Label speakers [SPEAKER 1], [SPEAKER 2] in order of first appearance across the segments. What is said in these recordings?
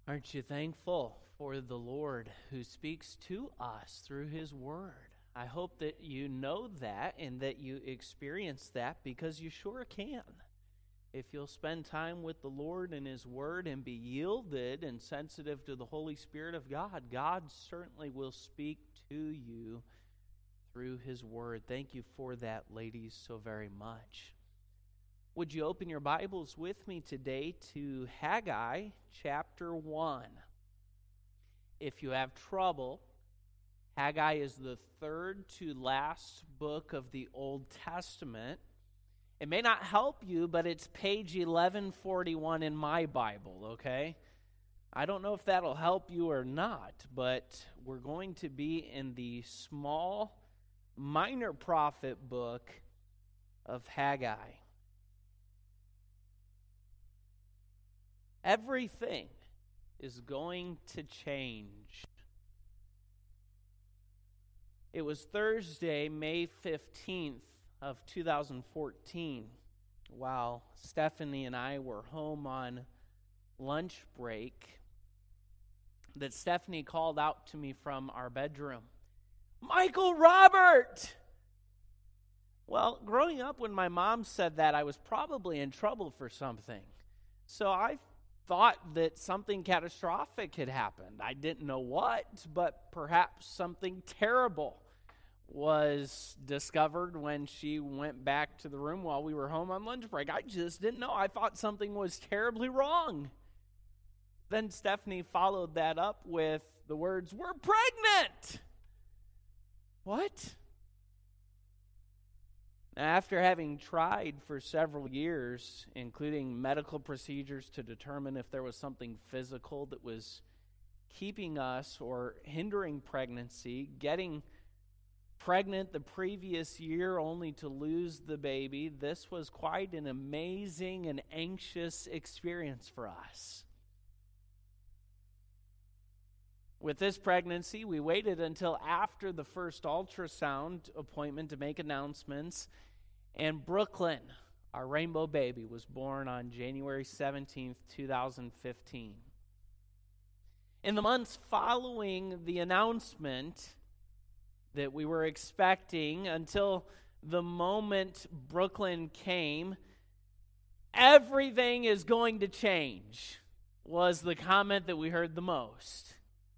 [SPEAKER 1] Aren't you thankful for the Lord who speaks to us through His Word? I hope that you know that and that you experience that, because you sure can. If you'll spend time with the Lord and His Word and be yielded and sensitive to the Holy Spirit of God, God certainly will speak to you through His Word. Thank you for that, ladies, so very much. Would you open your Bibles with me today to Haggai chapter 1? If you have trouble, Haggai is the third to last book of the Old Testament. It may not help you, but it's page 1141 in my Bible, okay? I don't know if that'll help you or not, but we're going to be in the small, minor prophet book of Haggai. Everything is going to change. It was Thursday, May 15th of 2014, while Stephanie and I were home on lunch break, that Stephanie called out to me from our bedroom, "Michael Robert!" Well, growing up, when my mom said that, I was probably in trouble for something. So I thought that something catastrophic had happened. I didn't know what, but perhaps something terrible was discovered when she went back to the room while we were home on lunch break. I just didn't know. I thought something was terribly wrong. Then Stephanie followed that up with the words, "We're pregnant!" What? After having tried for several years, including medical procedures to determine if there was something physical that was keeping us or hindering pregnancy, getting pregnant the previous year only to lose the baby, this was quite an amazing and anxious experience for us. With this pregnancy, we waited until after the first ultrasound appointment to make announcements, and Brooklyn, our rainbow baby, was born on January 17th, 2015. In the months following the announcement that we were expecting, until the moment Brooklyn came, "Everything is going to change," was the comment that we heard the most.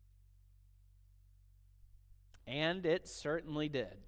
[SPEAKER 1] And it certainly did.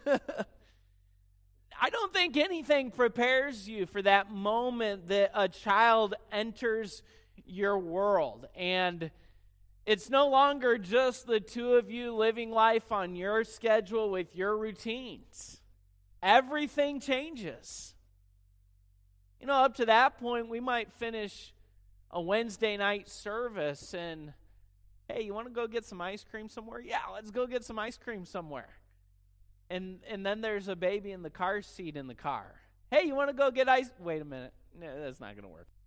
[SPEAKER 1] I don't think anything prepares you for that moment that a child enters your world. And it's no longer just the two of you living life on your schedule with your routines. Everything changes. You know, up to that point, we might finish a Wednesday night service and, "Hey, you want to go get some ice cream somewhere?" "Yeah, let's go get some ice cream somewhere." And then there's a baby in the car seat in the car. "Hey, you want to go get ice?" Wait a minute. No, that's not going to work.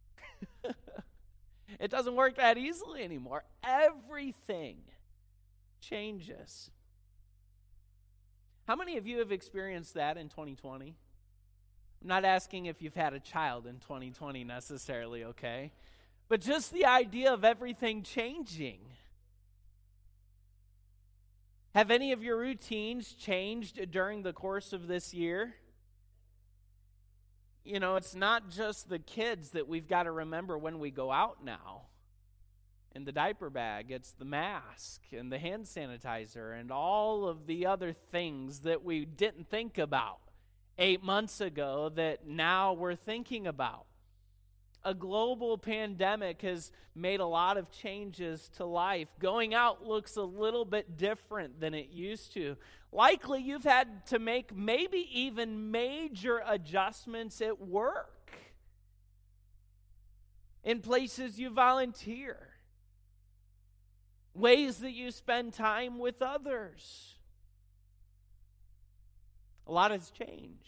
[SPEAKER 1] It doesn't work that easily anymore. Everything changes. How many of you have experienced that in 2020? I'm not asking if you've had a child in 2020 necessarily, okay? But just the idea of everything changing. Have any of your routines changed during the course of this year? You know, it's not just the kids that we've got to remember when we go out now. In the diaper bag, it's the mask and the hand sanitizer and all of the other things that we didn't think about 8 months ago that now we're thinking about. A global pandemic has made a lot of changes to life. Going out looks a little bit different than it used to. Likely you've had to make maybe even major adjustments at work, in places you volunteer, ways that you spend time with others. A lot has changed.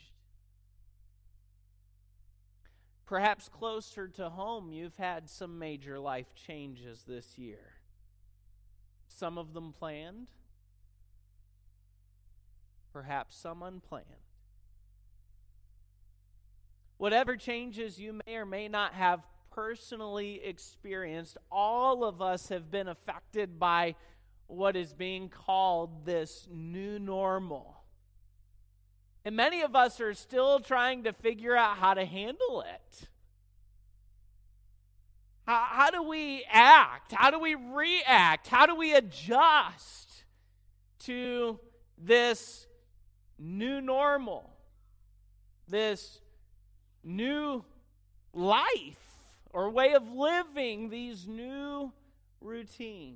[SPEAKER 1] Perhaps closer to home, you've had some major life changes this year. Some of them planned, perhaps some unplanned. Whatever changes you may or may not have personally experienced, all of us have been affected by what is being called this new normal. And many of us are still trying to figure out how to handle it. How do we act? How do we react? How do we adjust to this new normal? This new life or way of living, these new routines.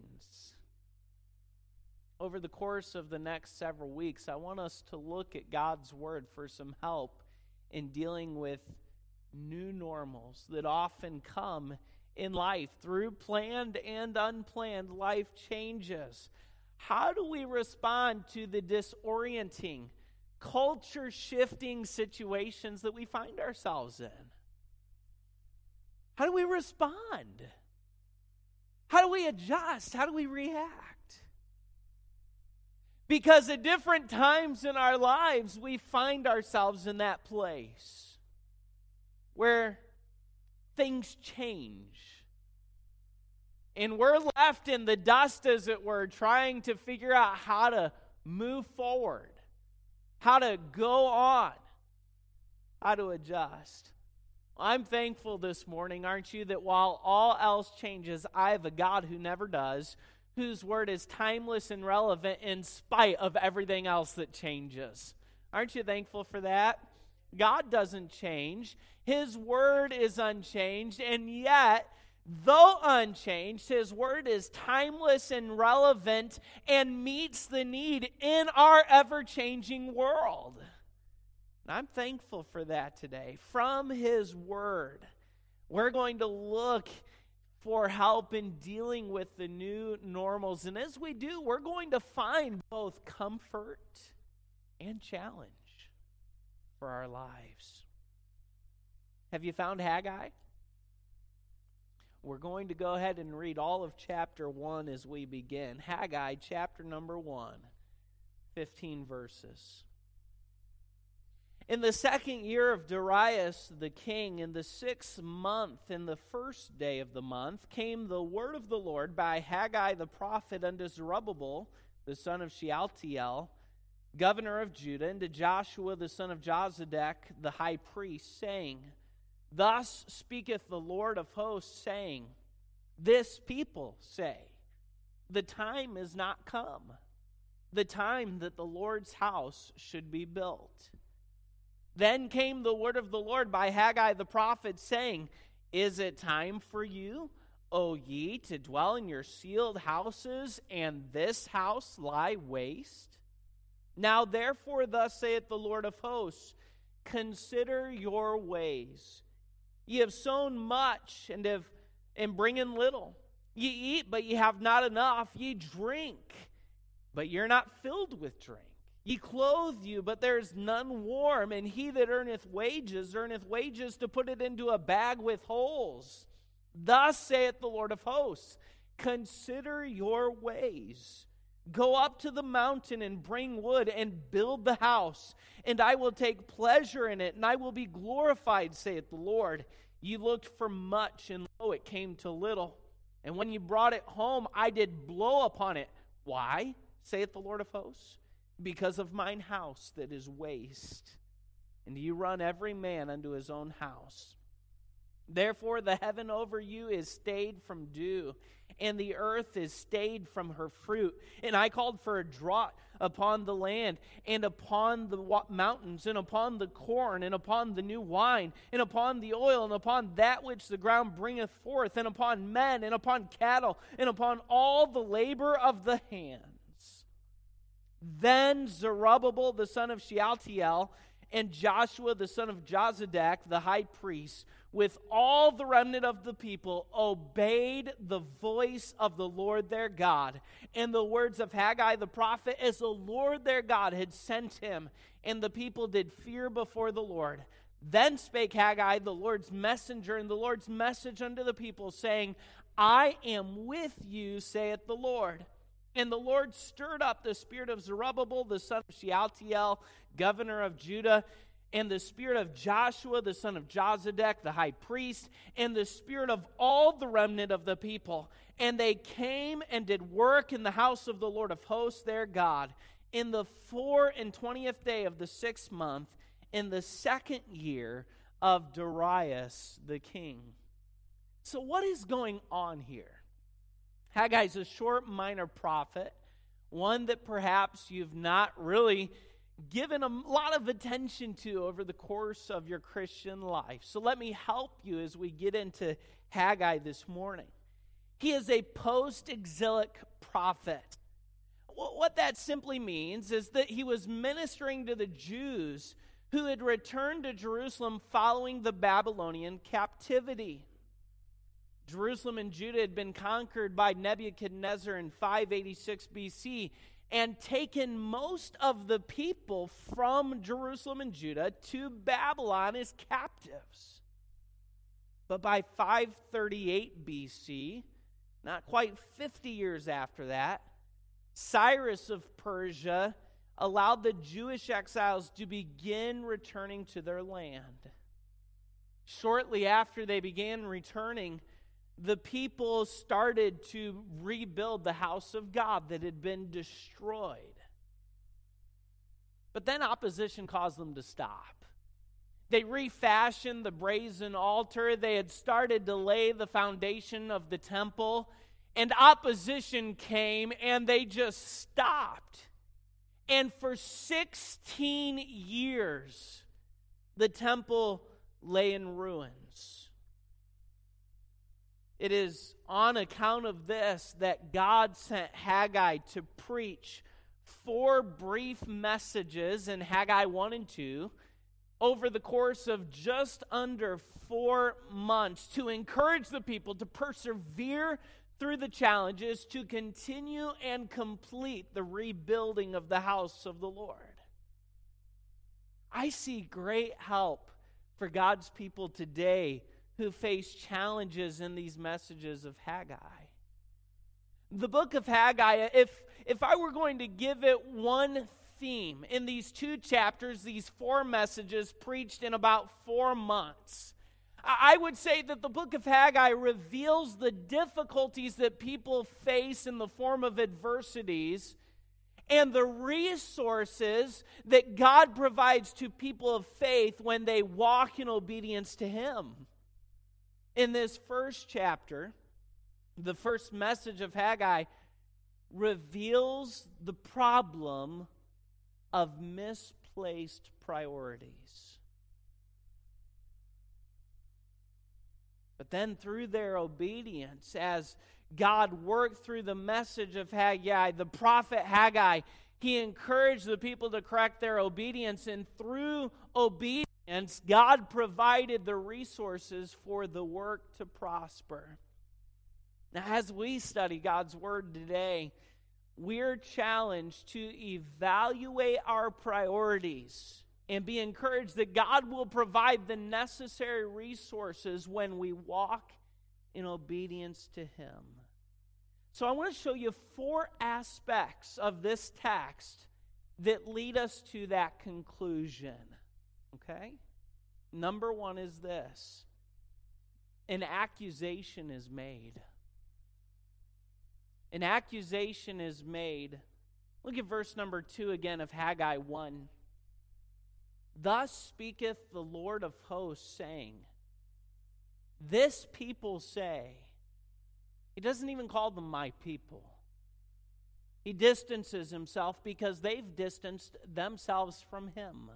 [SPEAKER 1] Over the course of the next several weeks, I want us to look at God's Word for some help in dealing with new normals that often come in life through planned and unplanned life changes. How do we respond to the disorienting, culture-shifting situations that we find ourselves in? How do we respond? How do we adjust? How do we react? Because at different times in our lives, we find ourselves in that place where things change. And we're left in the dust, as it were, trying to figure out how to move forward, how to go on, how to adjust. I'm thankful this morning, aren't you, that while all else changes, I have a God who never does, whose word is timeless and relevant in spite of everything else that changes. Aren't you thankful for that? God doesn't change. His word is unchanged, and yet, though unchanged, his word is timeless and relevant and meets the need in our ever-changing world. And I'm thankful for that today. From his word, we're going to look for help in dealing with the new normals. And as we do, we're going to find both comfort and challenge for our lives. Have you found Haggai? We're going to go ahead and read all of chapter 1 as we begin. Haggai, chapter number 1, 15 verses. In the 2nd year of Darius the king, in the 6th month, in the first day of the month, came the word of the Lord by Haggai the prophet unto Zerubbabel, the son of Shealtiel, governor of Judah, and to Joshua the son of Jozadak, the high priest, saying, Thus speaketh the Lord of hosts, saying, This people say, The time is not come, the time that the Lord's house should be built. Then came the word of the Lord by Haggai the prophet, saying, Is it time for you, O ye, to dwell in your sealed houses, and this house lie waste? Now therefore thus saith the Lord of hosts, Consider your ways. Ye have sown much, and bring in little. Ye eat, but ye have not enough. Ye drink, but you're not filled with drink. Ye clothe you, but there is none warm, and he that earneth wages to put it into a bag with holes. Thus saith the Lord of hosts, Consider your ways. Go up to the mountain and bring wood and build the house, and I will take pleasure in it, and I will be glorified, saith the Lord. Ye looked for much, and lo, it came to little. And when ye brought it home, I did blow upon it. Why, saith the Lord of hosts? Because of mine house that is waste, and ye run every man unto his own house. Therefore the heaven over you is stayed from dew, and the earth is stayed from her fruit. And I called for a drought upon the land, and upon the mountains, and upon the corn, and upon the new wine, and upon the oil, and upon that which the ground bringeth forth, and upon men, and upon cattle, and upon all the labor of the hand. Then Zerubbabel the son of Shealtiel and Joshua the son of Jozadak the high priest, with all the remnant of the people, obeyed the voice of the Lord their God and the words of Haggai the prophet, as the Lord their God had sent him. And the people did fear before the Lord. Then spake Haggai the Lord's messenger, and the Lord's message unto the people, saying, I am with you, saith the Lord. And the Lord stirred up the spirit of Zerubbabel, the son of Shealtiel, governor of Judah, and the spirit of Joshua, the son of Jozadak, the high priest, and the spirit of all the remnant of the people. And they came and did work in the house of the Lord of hosts, their God, in the 24th day of the 6th month, in the 2nd year of Darius the king. So what is going on here? Haggai is a short minor prophet, one that perhaps you've not really given a lot of attention to over the course of your Christian life. So let me help you as we get into Haggai this morning. He is a post-exilic prophet. What that simply means is that he was ministering to the Jews who had returned to Jerusalem following the Babylonian captivity. Jerusalem and Judah had been conquered by Nebuchadnezzar in 586 BC and taken most of the people from Jerusalem and Judah to Babylon as captives. But by 538 BC, not quite 50 years after that, Cyrus of Persia allowed the Jewish exiles to begin returning to their land. Shortly after they began returning, the people started to rebuild the house of God that had been destroyed. But then opposition caused them to stop. They refashioned the brazen altar. They had started to lay the foundation of the temple, and opposition came, and they just stopped. And for 16 years, the temple lay in ruins. It is on account of this that God sent Haggai to preach 4 brief messages in Haggai 1 and 2 over the course of just under 4 months to encourage the people to persevere through the challenges, to continue and complete the rebuilding of the house of the Lord. I see great help for God's people today who face challenges in these messages of Haggai. The book of Haggai, if I were going to give it one theme in these 2 chapters, these 4 messages preached in about 4 months, I would say that the book of Haggai reveals the difficulties that people face in the form of adversities and the resources that God provides to people of faith when they walk in obedience to Him. In this first chapter, the first message of Haggai reveals the problem of misplaced priorities. But then through their obedience, as God worked through the message of Haggai, the prophet Haggai, he encouraged the people to correct their obedience, and through obedience, God provided the resources for the work to prosper. Now, as we study God's Word today, we're challenged to evaluate our priorities and be encouraged that God will provide the necessary resources when we walk in obedience to Him. So I want to show you 4 aspects of this text that lead us to that conclusion. Okay? Number 1 is this: an accusation is made. An accusation is made. Look at verse number 2 again of Haggai 1. Thus speaketh the Lord of hosts, saying, this people say. He doesn't even call them my people. He distances himself because they've distanced themselves from him.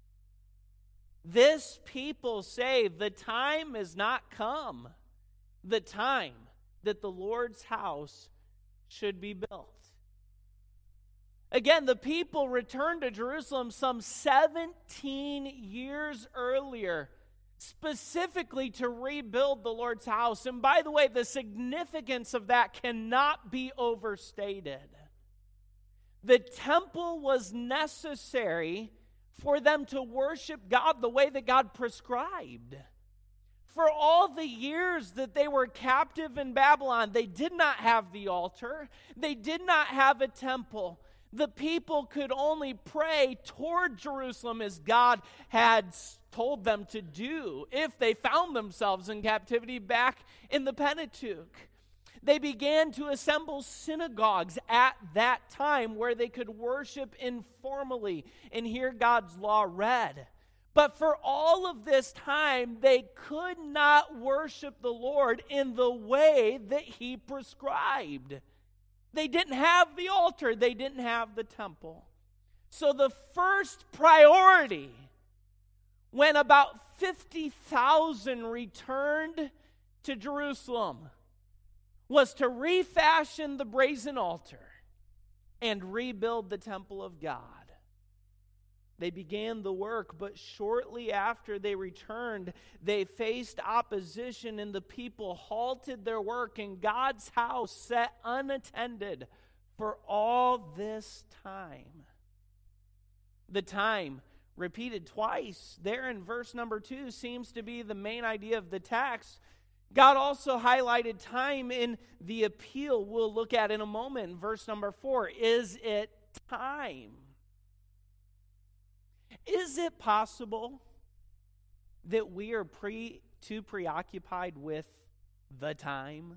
[SPEAKER 1] This people say, the time is not come, the time that the Lord's house should be built. Again, the people returned to Jerusalem some 17 years earlier, specifically to rebuild the Lord's house. And by the way, the significance of that cannot be overstated. The temple was necessary for them to worship God the way that God prescribed. For all the years that they were captive in Babylon, they did not have the altar. They did not have a temple. The people could only pray toward Jerusalem as God had told them to do if they found themselves in captivity back in the Pentateuch. They began to assemble synagogues at that time where they could worship informally and hear God's law read. But for all of this time, they could not worship the Lord in the way that He prescribed. They didn't have the altar. They didn't have the temple. So the first priority, when about 50,000 returned to Jerusalem, was to refashion the brazen altar and rebuild the temple of God. They began the work, but shortly after they returned, they faced opposition, and the people halted their work, and God's house sat unattended for all this time. The time, repeated twice there in verse number 2, seems to be the main idea of the text. God also highlighted time in the appeal we'll look at in a moment in verse number 4. Is it time? Is it possible that we are too preoccupied with the time?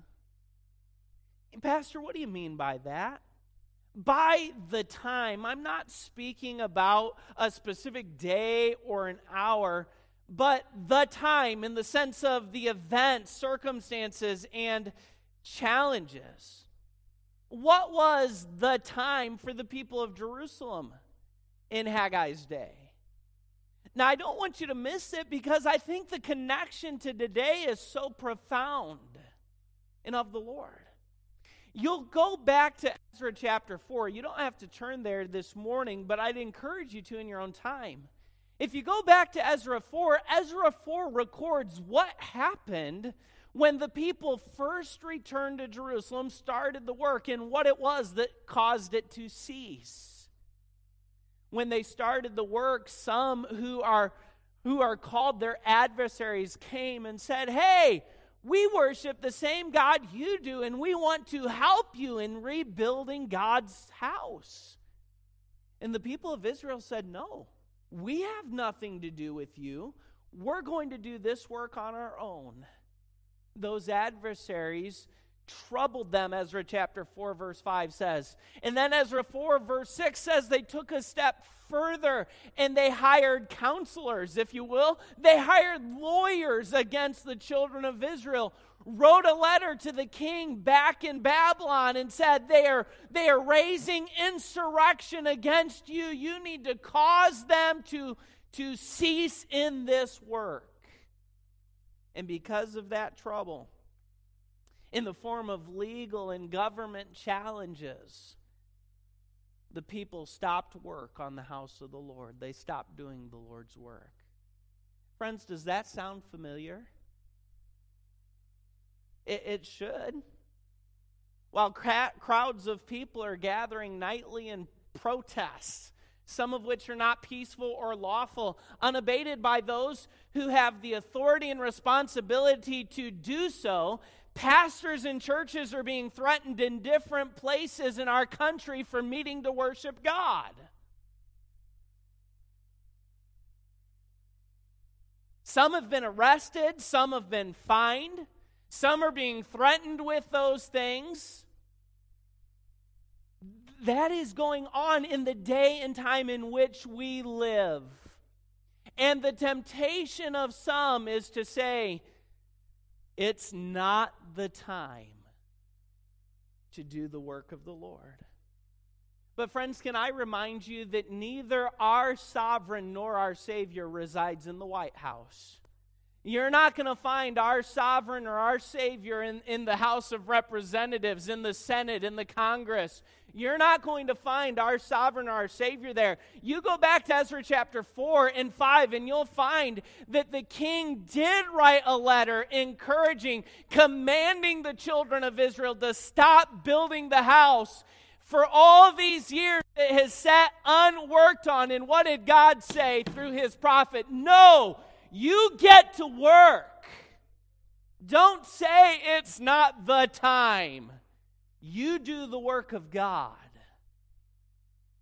[SPEAKER 1] Pastor, what do you mean by that? By the time, I'm not speaking about a specific day or an hour, but the time in the sense of the events, circumstances, and challenges. What was the time for the people of Jerusalem in Haggai's day? Now, I don't want you to miss it because I think the connection to today is so profound and of the Lord. You'll go back to Ezra chapter 4. You don't have to turn there this morning, but I'd encourage you to in your own time. If you go back to Ezra 4 records what happened when the people first returned to Jerusalem, started the work, and what it was that caused it to cease. When they started the work, some who are called their adversaries came and said, "Hey, we worship the same God you do, and we want to help you in rebuilding God's house." And the people of Israel said, "No. We have nothing to do with you. We're going to do this work on our own." Those adversaries troubled them, Ezra chapter 4, verse 5 says. And then Ezra 4, verse 6 says they took a step further and they hired counselors, if you will. They hired lawyers against the children of Israel, wrote a letter to the king back in Babylon and said, they are raising insurrection against you. You need to cause them to cease in this work. And because of that trouble, in the form of legal and government challenges, the people stopped work on the house of the Lord. They stopped doing the Lord's work. Friends, does that sound familiar? It should. While crowds of people are gathering nightly in protests, some of which are not peaceful or lawful, unabated by those who have the authority and responsibility to do so, pastors and churches are being threatened in different places in our country for meeting to worship God. Some have been arrested, some have been fined, some are being threatened with those things. That is going on in the day and time in which we live. And the temptation of some is to say, it's not the time to do the work of the Lord. But friends, can I remind you that neither our sovereign nor our Savior resides in the White House. You're not going to find our sovereign or our Savior in the House of Representatives, in the Senate, in the Congress. You're not going to find our sovereign or our Savior there. You go back to Ezra chapter 4 and 5, and you'll find that the king did write a letter encouraging, commanding the children of Israel to stop building the house. For all these years it has sat unworked on. And what did God say through his prophet? No, you get to work. Don't say it's not the time. You do the work of God.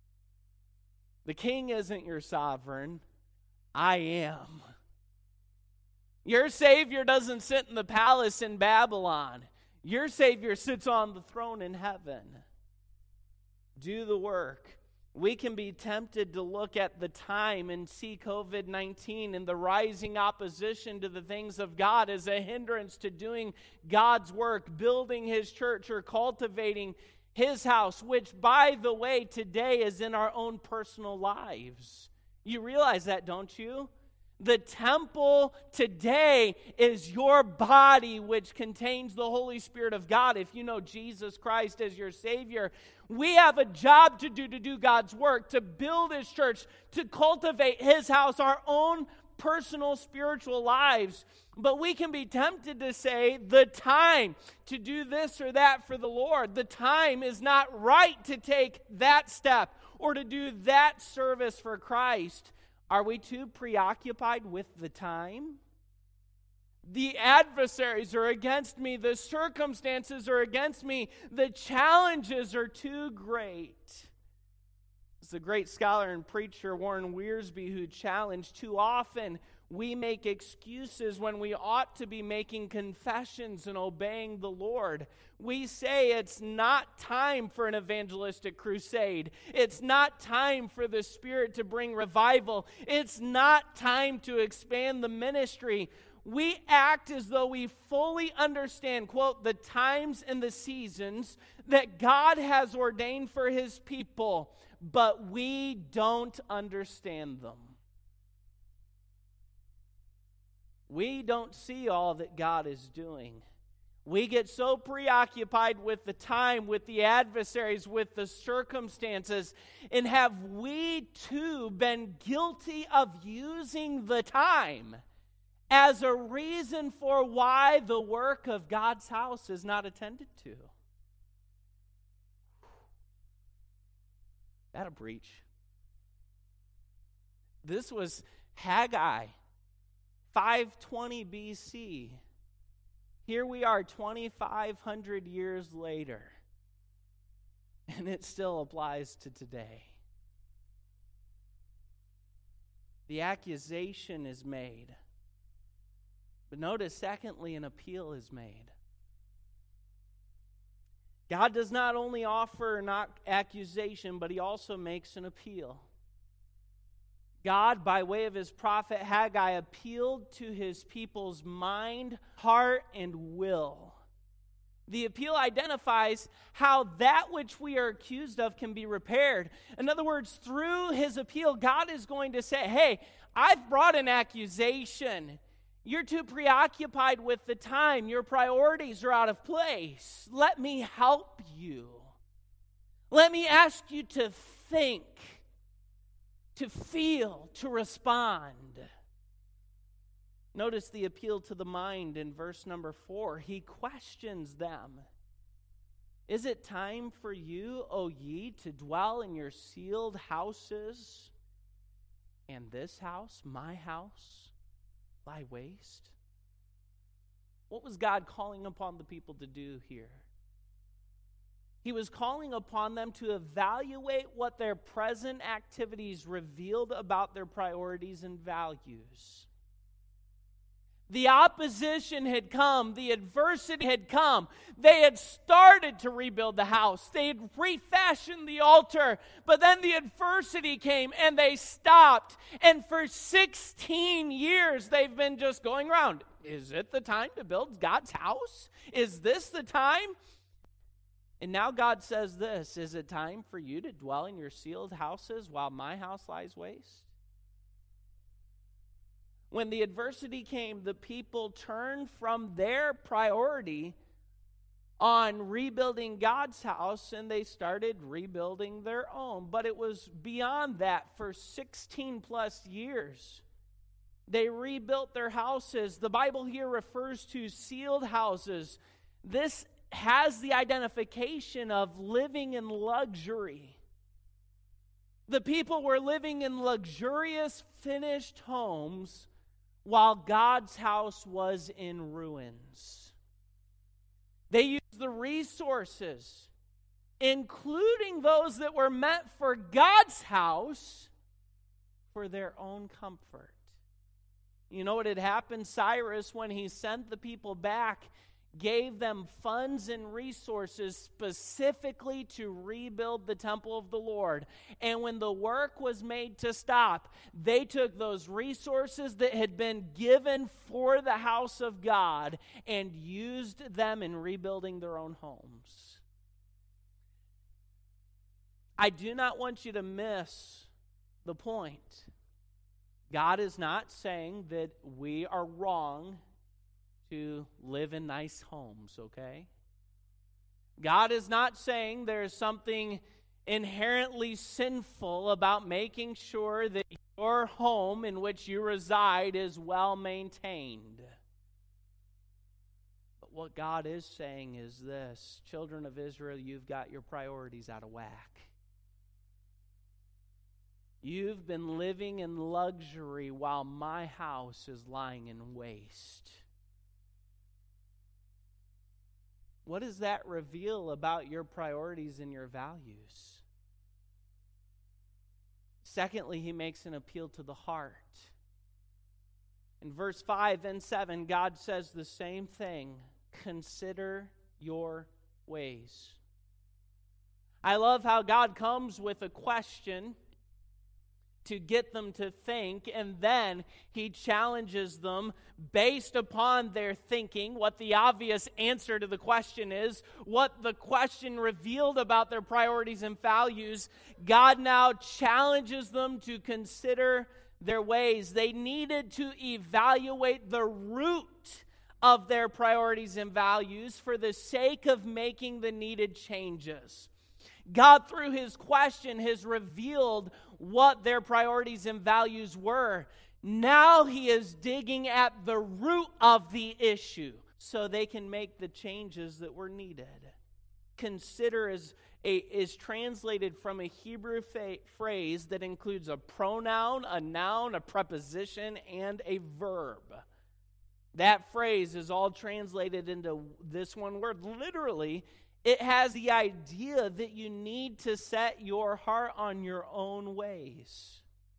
[SPEAKER 1] The king isn't your sovereign. I am. Your Savior doesn't sit in the palace in Babylon. Your Savior sits on the throne in heaven. Do the work. We can be tempted to look at the time and see COVID-19 and the rising opposition to the things of God as a hindrance to doing God's work, building His church or cultivating His house, which, by the way, today is in our own personal lives. You realize that, don't you? The temple today is your body, which contains the Holy Spirit of God. If you know Jesus Christ as your Savior, we have a job to do God's work, to build His church, to cultivate His house, our own personal spiritual lives. But we can be tempted to say, the time to do this or that for the Lord, the time is not right to take that step or to do that service for Christ. Are we too preoccupied with the time? The adversaries are against me. The circumstances are against me. The challenges are too great. It's the great scholar and preacher Warren Wiersbe who challenged, too often we make excuses when we ought to be making confessions and obeying the Lord. We say it's not time for an evangelistic crusade. It's not time for the Spirit to bring revival. It's not time to expand the ministry. We act as though we fully understand, quote, the times and the seasons that God has ordained for His people, but we don't understand them. We don't see all that God is doing. We get so preoccupied with the time, with the adversaries, with the circumstances, and have we too been guilty of using the time as a reason for why the work of God's house is not attended to? That a breach. This was Haggai, 520 BC. Here we are 2,500 years later, and it still applies to today. The accusation is made. But notice, secondly, an appeal is made. God does not only offer an accusation, but He also makes an appeal. God, by way of His prophet Haggai, appealed to His people's mind, heart, and will. The appeal identifies how that which we are accused of can be repaired. In other words, through His appeal, God is going to say, hey, I've brought an accusation. You're too preoccupied with the time. Your priorities are out of place. Let me help you. Let me ask you to think, to feel, to respond. Notice the appeal to the mind in verse number 4. He questions them. Is it time for you, O ye, to dwell in your sealed houses, and this house, my house, lie waste? What was God calling upon the people to do here? He was calling upon them to evaluate what their present activities revealed about their priorities and values. The opposition had come. The adversity had come. They had started to rebuild the house. They had refashioned the altar. But then the adversity came and they stopped. And for 16 years, they've been just going around. Is it the time to build God's house? Is this the time? And now God says this, is it time for you to dwell in your sealed houses while my house lies waste? When the adversity came, the people turned from their priority on rebuilding God's house and they started rebuilding their own. But it was beyond that for 16 plus years. They rebuilt their houses. The Bible here refers to sealed houses. This has the identification of living in luxury. The people were living in luxurious, finished homes while God's house was in ruins. They used the resources, including those that were meant for God's house, for their own comfort. You know what had happened? Cyrus, when he sent the people back, gave them funds and resources specifically to rebuild the temple of the Lord. And when the work was made to stop, they took those resources that had been given for the house of God and used them in rebuilding their own homes. I do not want you to miss the point. God is not saying that we are wrong to live in nice homes, okay? God is not saying there's something inherently sinful about making sure that your home in which you reside is well maintained. But what God is saying is this: children of Israel, you've got your priorities out of whack. You've been living in luxury while my house is lying in waste. What does that reveal about your priorities and your values? Secondly, he makes an appeal to the heart. In verse 5 and 7, God says the same thing. Consider your ways. I love how God comes with a question to get them to think, and then he challenges them based upon their thinking, what the obvious answer to the question is, what the question revealed about their priorities and values. God now challenges them to consider their ways. They needed to evaluate the root of their priorities and values for the sake of making the needed changes. God, through his question, has revealed what their priorities and values were. Now he is digging at the root of the issue so they can make the changes that were needed. Consider is translated from a Hebrew phrase that includes a pronoun, a noun, a preposition, and a verb. That phrase is all translated into this one word. Literally, it has the idea that you need to set your heart on your own ways.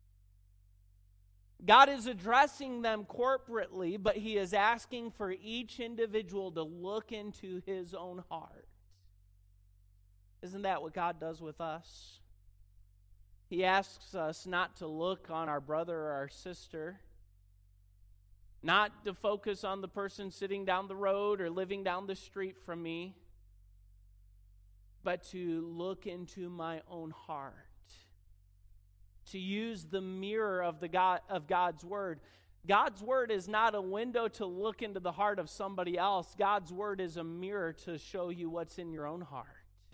[SPEAKER 1] God is addressing them corporately, but he is asking for each individual to look into his own heart. Isn't that what God does with us? He asks us not to look on our brother or our sister, not to focus on the person sitting down the road or living down the street from me, but to look into my own heart, to use the mirror of God's Word. God's Word is not a window to look into the heart of somebody else. God's Word is a mirror to show you what's in your own heart.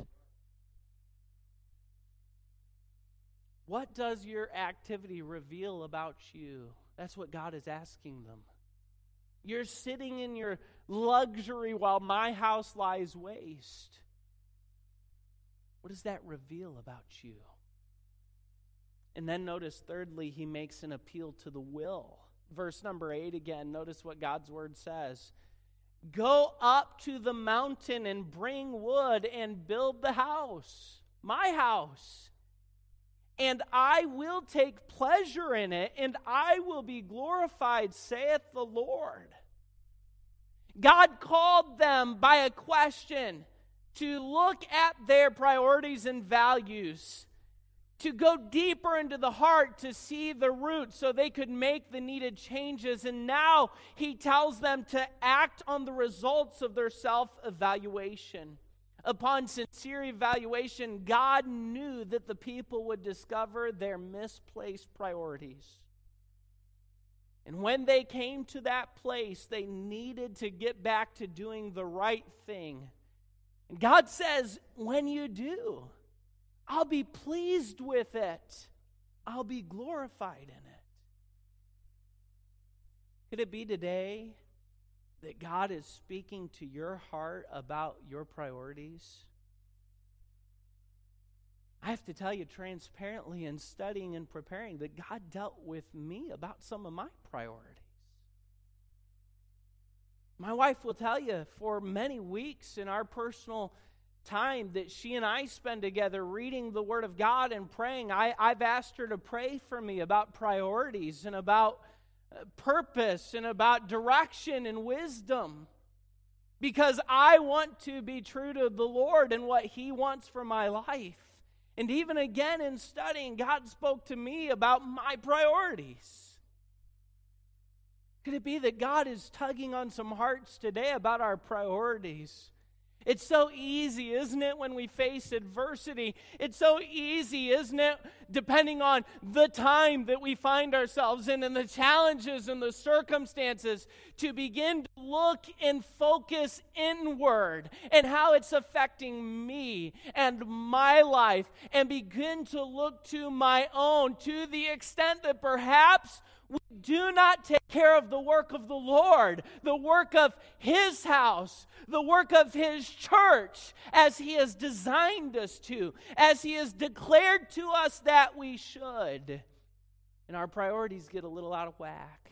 [SPEAKER 1] What does your activity reveal about you? That's what God is asking them. You're sitting in your luxury while my house lies waste. What does that reveal about you? And then notice, thirdly, he makes an appeal to the will. Verse number 8 again, notice what God's word says. Go up to the mountain and bring wood and build the house, my house. And I will take pleasure in it, and I will be glorified, saith the Lord. God called them by a question to look at their priorities and values, to go deeper into the heart to see the root so they could make the needed changes. And now he tells them to act on the results of their self-evaluation. Upon sincere evaluation, God knew that the people would discover their misplaced priorities. And when they came to that place, they needed to get back to doing the right thing. And God says, when you do, I'll be pleased with it. I'll be glorified in it. Could it be today that God is speaking to your heart about your priorities? I have to tell you transparently, in studying and preparing, that God dealt with me about some of my priorities. My wife will tell you, for many weeks in our personal time that she and I spend together reading the Word of God and praying, I've asked her to pray for me about priorities and about purpose and about direction and wisdom, because I want to be true to the Lord and what He wants for my life. And even again in studying, God spoke to me about my priorities. Could it be that God is tugging on some hearts today about our priorities? It's so easy, isn't it, when we face adversity? It's so easy, isn't it, depending on the time that we find ourselves in and the challenges and the circumstances, to begin to look and focus inward and how it's affecting me and my life, and begin to look to my own, to the extent that perhaps we do not take care of the work of the Lord, the work of His house, the work of His church, as He has designed us to, as He has declared to us that we should. And our priorities get a little out of whack.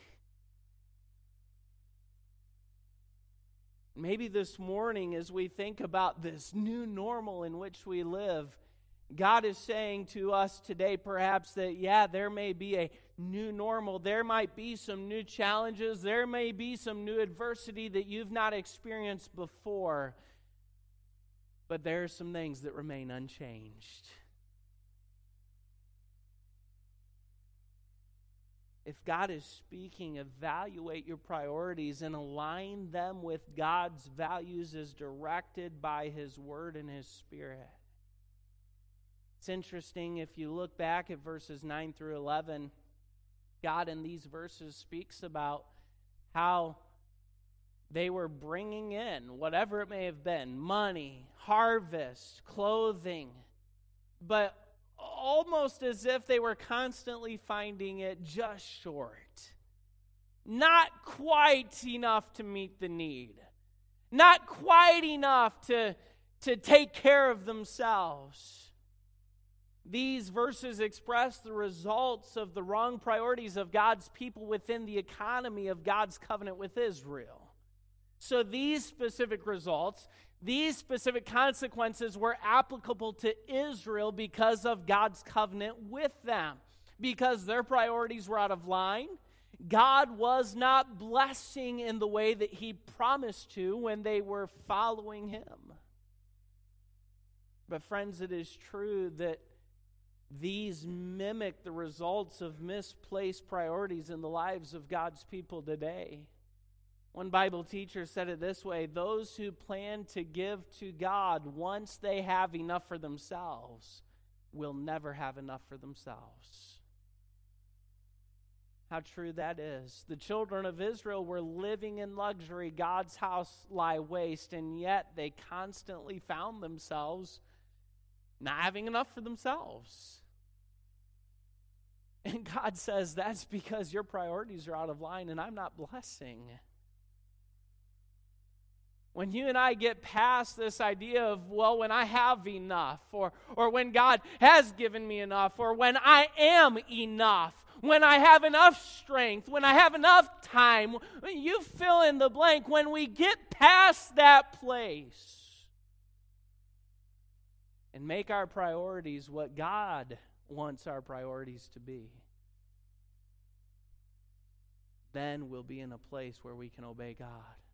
[SPEAKER 1] Maybe this morning, as we think about this new normal in which we live, God is saying to us today perhaps that, yeah, there may be a new normal. There might be some new challenges. There may be some new adversity that you've not experienced before. But there are some things that remain unchanged. If God is speaking, evaluate your priorities and align them with God's values as directed by His Word and His Spirit. It's interesting, if you look back at verses 9 through 11, God in these verses speaks about how they were bringing in, whatever it may have been, money, harvest, clothing, but almost as if they were constantly finding it just short. Not quite enough to meet the need. Not quite enough to take care of themselves. These verses express the results of the wrong priorities of God's people within the economy of God's covenant with Israel. So these specific results, these specific consequences were applicable to Israel because of God's covenant with them. Because their priorities were out of line, God was not blessing in the way that He promised to when they were following Him. But friends, it is true that these mimic the results of misplaced priorities in the lives of God's people today. One Bible teacher said it this way: those who plan to give to God once they have enough for themselves will never have enough for themselves. How true that is. The children of Israel were living in luxury. God's house lie waste, and yet they constantly found themselves not having enough for themselves. And God says, that's because your priorities are out of line and I'm not blessing. When you and I get past this idea of, well, when I have enough, or when God has given me enough, or when I am enough, when I have enough strength, when I have enough time, you fill in the blank. When we get past that place and make our priorities what God wants our priorities to be, then we'll be in a place where we can obey God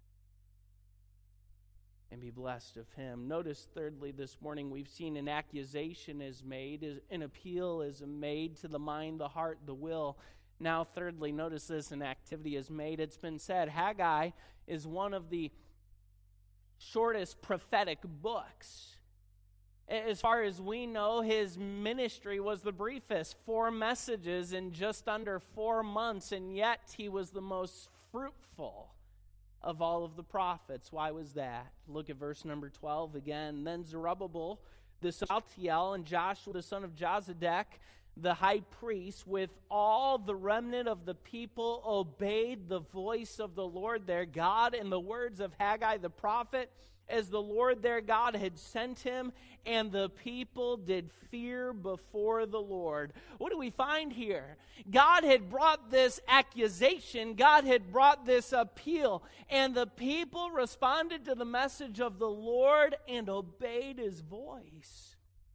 [SPEAKER 1] and be blessed of Him. Notice, thirdly, this morning we've seen an accusation is made, an appeal is made to the mind, the heart, the will. Now, thirdly, notice this, an activity is made. It's been said, Haggai is one of the shortest prophetic books. As far as we know, his ministry was the briefest, 4 messages in just under 4 months, and yet he was the most fruitful of all of the prophets. Why was that? Look at verse number 12 again. Then Zerubbabel, the son of Shealtiel, and Joshua, the son of Jozadak, the high priest, with all the remnant of the people, obeyed the voice of the Lord their God and the words of Haggai the prophet, as the Lord their God had sent him, and the people did fear before the Lord. What do we find here? God had brought this accusation, God had brought this appeal, and the people responded to the message of the Lord and obeyed his voice.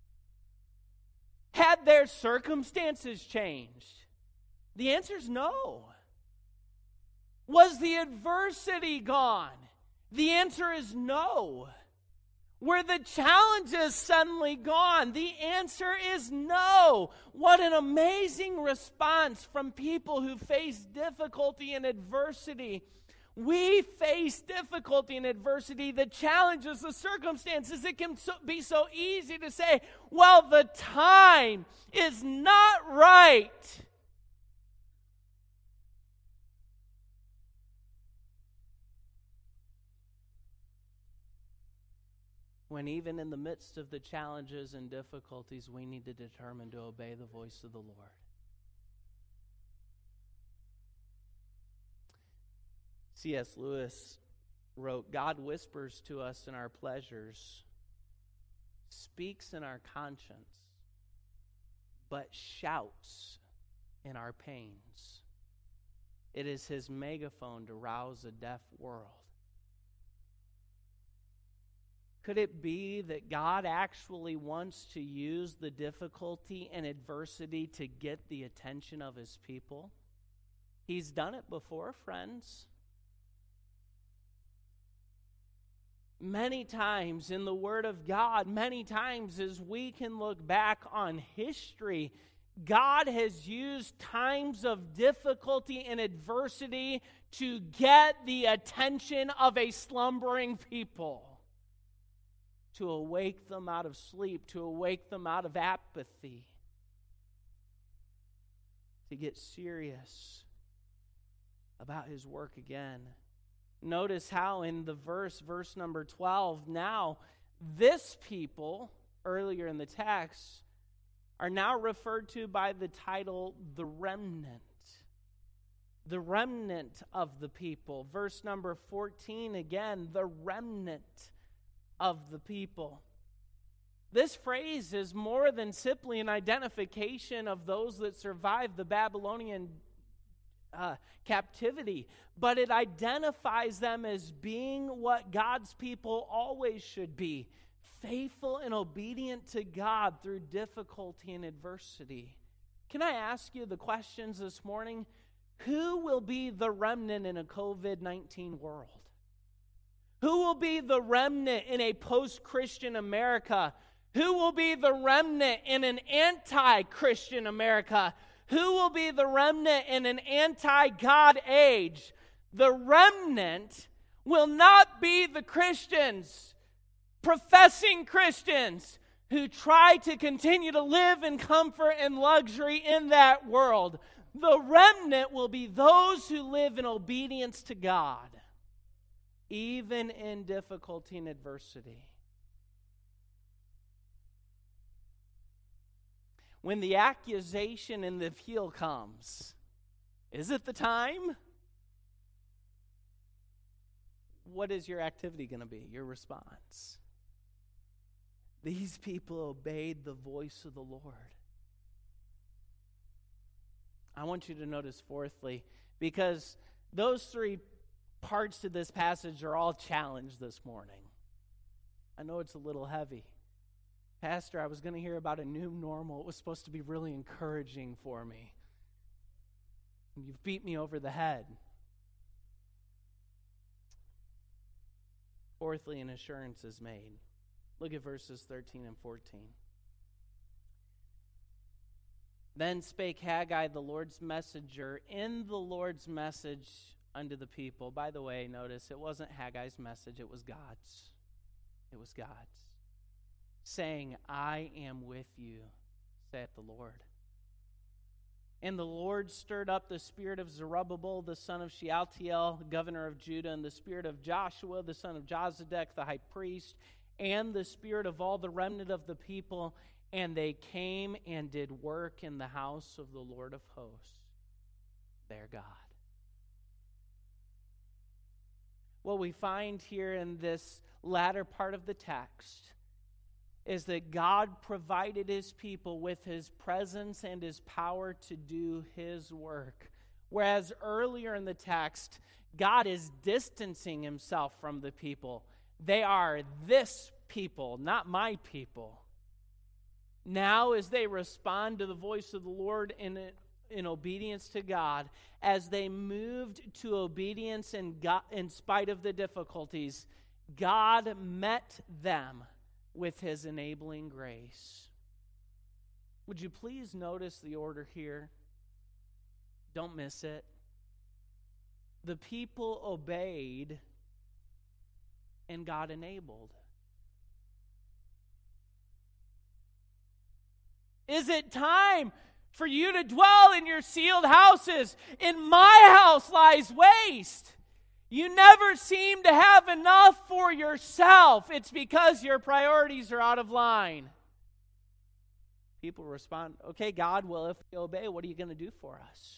[SPEAKER 1] Had their circumstances changed? The answer is no. Was the adversity gone? The answer is no. Were the challenges suddenly gone? The answer is no. What an amazing response from people who face difficulty and adversity. We face difficulty and adversity, the challenges, the circumstances. It can be so easy to say, well, the time is not right. When even in the midst of the challenges and difficulties, we need to determine to obey the voice of the Lord. C.S. Lewis wrote, God whispers to us in our pleasures, speaks in our conscience, but shouts in our pains. It is his megaphone to rouse a deaf world. Could it be that God actually wants to use the difficulty and adversity to get the attention of his people? He's done it before, friends. Many times in the Word of God, many times as we can look back on history, God has used times of difficulty and adversity to get the attention of a slumbering people, to awake them out of sleep, to awake them out of apathy, to get serious about his work again. Notice how in the verse number 12, now this people, earlier in the text, are now referred to by the title, the remnant. The remnant of the people. Verse number 14, again, the remnant of the people. This phrase is more than simply an identification of those that survived the Babylonian captivity, but it identifies them as being what God's people always should be, faithful and obedient to God through difficulty and adversity. Can I ask you the questions this morning? Who will be the remnant in a COVID-19 world? Who will be the remnant in a post-Christian America? Who will be the remnant in an anti-Christian America? Who will be the remnant in an anti-God age? The remnant will not be the Christians, professing Christians, who try to continue to live in comfort and luxury in that world. The remnant will be those who live in obedience to God, even in difficulty and adversity. When the accusation and the appeal comes, is it the time? What is your activity going to be, your response? These people obeyed the voice of the Lord. I want you to notice fourthly, because those three parts to this passage are all challenged this morning. I know it's a little heavy. Pastor, I was going to hear about a new normal. It was supposed to be really encouraging for me. And you've beat me over the head. Fourthly, an assurance is made. Look at verses 13 and 14. Then spake Haggai, the Lord's messenger, in the Lord's message unto the people. By the way, notice it wasn't Haggai's message, it was God's. It was God's. Saying, I am with you, saith the Lord. And the Lord stirred up the spirit of Zerubbabel, the son of Shealtiel, governor of Judah, and the spirit of Joshua, the son of Josedek, the high priest, and the spirit of all the remnant of the people, and they came and did work in the house of the Lord of hosts, their God. What we find here in this latter part of the text is that God provided his people with his presence and his power to do his work. Whereas earlier in the text, God is distancing himself from the people. They are this people, not my people. Now, as they respond to the voice of the Lord in obedience to God, as they moved to obedience in spite of the difficulties, God met them with his enabling grace. Would you please notice the order here? Don't miss it. The people obeyed, and God enabled. Is it time for you to dwell in your sealed houses? In my house lies waste. You never seem to have enough for yourself. It's because your priorities are out of line. People respond, okay, God, well, if we obey, what are you going to do for us?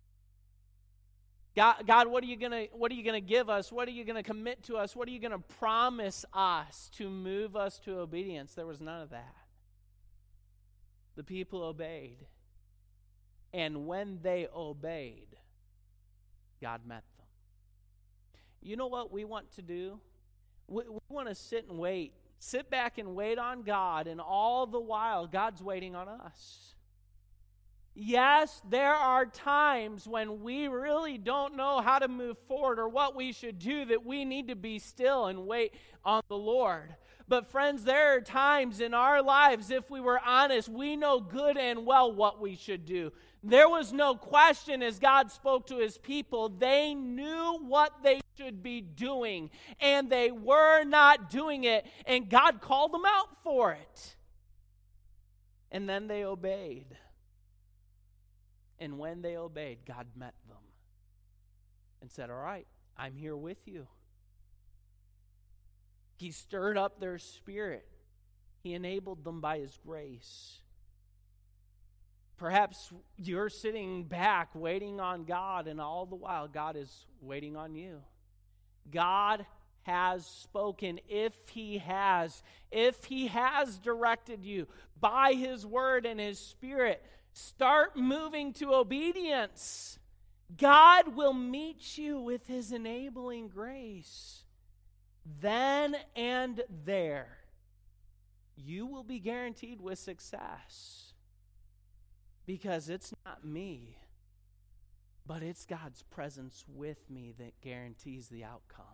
[SPEAKER 1] God, what are you going to give us? What are you going to commit to us? What are you going to promise us to move us to obedience? There was none of that. The people obeyed. And when they obeyed, God met them. You know what we want to do? We want to sit and wait. Sit back and wait on God, and all the while, God's waiting on us. Yes, there are times when we really don't know how to move forward or what we should do, that we need to be still and wait on the Lord. But friends, there are times in our lives, if we were honest, we know good and well what we should do. There was no question as God spoke to his people. They knew what they should be doing, and they were not doing it, and God called them out for it. And then they obeyed. And when they obeyed, God met them and said, all right, I'm here with you. He stirred up their spirit. He enabled them by his grace. Perhaps you're sitting back waiting on God, and all the while God is waiting on you. God has spoken. If he has directed you by his word and his spirit, start moving to obedience. God will meet you with his enabling grace. Then and there, you will be guaranteed with success. Because it's not me, but it's God's presence with me that guarantees the outcome.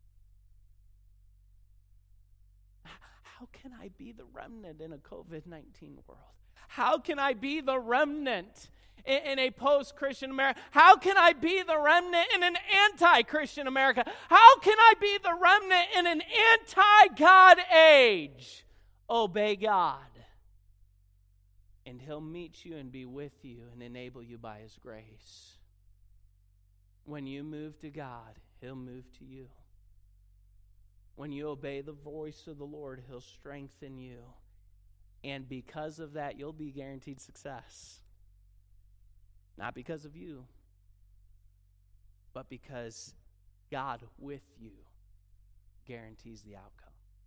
[SPEAKER 1] How can I be the remnant in a COVID-19 world? How can I be the remnant in a post-Christian America? How can I be the remnant in an anti-Christian America? How can I be the remnant in an anti-God age? Obey God, and he'll meet you and be with you and enable you by his grace. When you move to God, he'll move to you. When you obey the voice of the Lord, he'll strengthen you. And because of that, you'll be guaranteed success. Not because of you, but because God with you guarantees the outcome.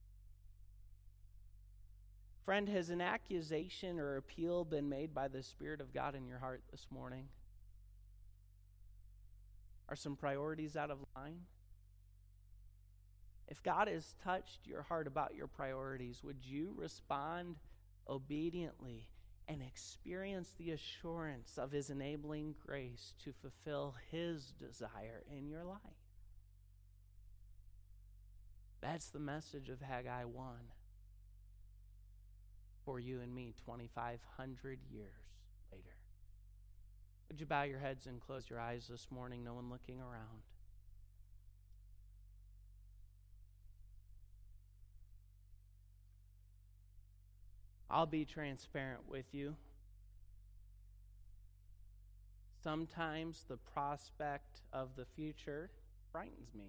[SPEAKER 1] Friend, has an accusation or appeal been made by the Spirit of God in your heart this morning? Are some priorities out of line? If God has touched your heart about your priorities, would you respond obediently and experience the assurance of his enabling grace to fulfill his desire in your life? That's the message of Haggai 1 for you and me 2,500 years later. Would you bow your heads and close your eyes this morning, no one looking around? I'll be transparent with you. Sometimes the prospect of the future frightens me,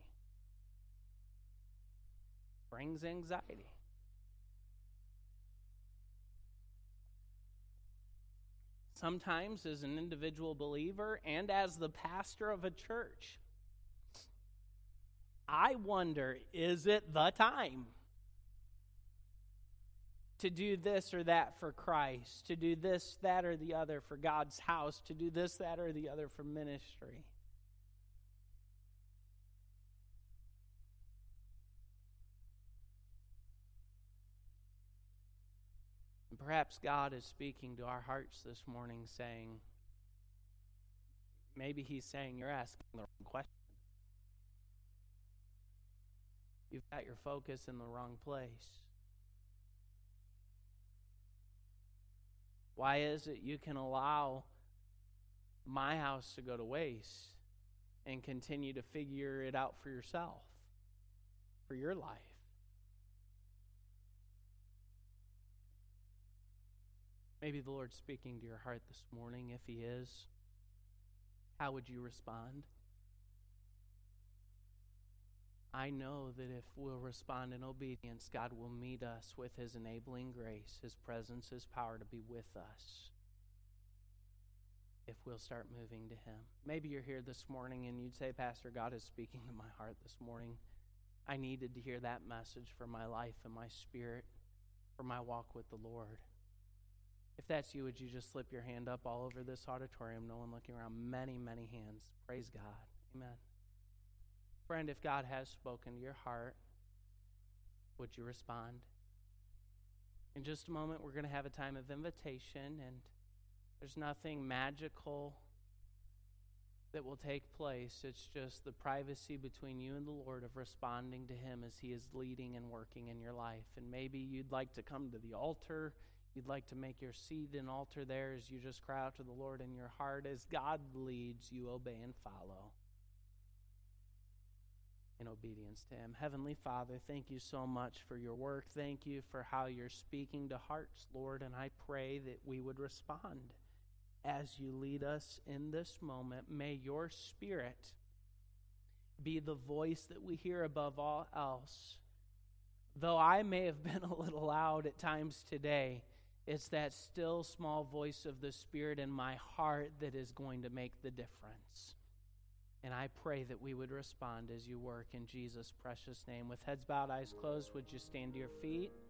[SPEAKER 1] brings anxiety. Sometimes as an individual believer and as the pastor of a church, I wonder, is it the time to do this or that for Christ, to do this, that, or the other for God's house, to do this, that, or the other for ministry? And perhaps God is speaking to our hearts this morning, saying, maybe he's saying, you're asking the wrong question. You've got your focus in the wrong place. Why is it you can allow my house to go to waste and continue to figure it out for yourself, for your life? Maybe the Lord's speaking to your heart this morning. If he is, how would you respond? I know that if we'll respond in obedience, God will meet us with his enabling grace, his presence, his power to be with us if we'll start moving to him. Maybe you're here this morning and you'd say, Pastor, God is speaking to my heart this morning. I needed to hear that message for my life and my spirit, for my walk with the Lord. If that's you, would you just slip your hand up all over this auditorium? No one looking around. Many, many hands. Praise God. Amen. Friend, if God has spoken to your heart, would you respond? In just a moment, we're going to have a time of invitation, and there's nothing magical that will take place. It's just the privacy between you and the Lord of responding to him as he is leading and working in your life. And maybe you'd like to come to the altar. You'd like to make your seat an altar there as you just cry out to the Lord in your heart. As God leads, you obey and follow in obedience to him. Heavenly Father, thank you so much for your work. Thank you for how you're speaking to hearts, Lord, and I pray that we would respond as you lead us in this moment. May your Spirit be the voice that we hear above all else. Though I may have been a little loud at times today, it's that still small voice of the Spirit in my heart that is going to make the difference. And I pray that we would respond as you work in Jesus' precious name. With heads bowed, eyes closed, would you stand to your feet?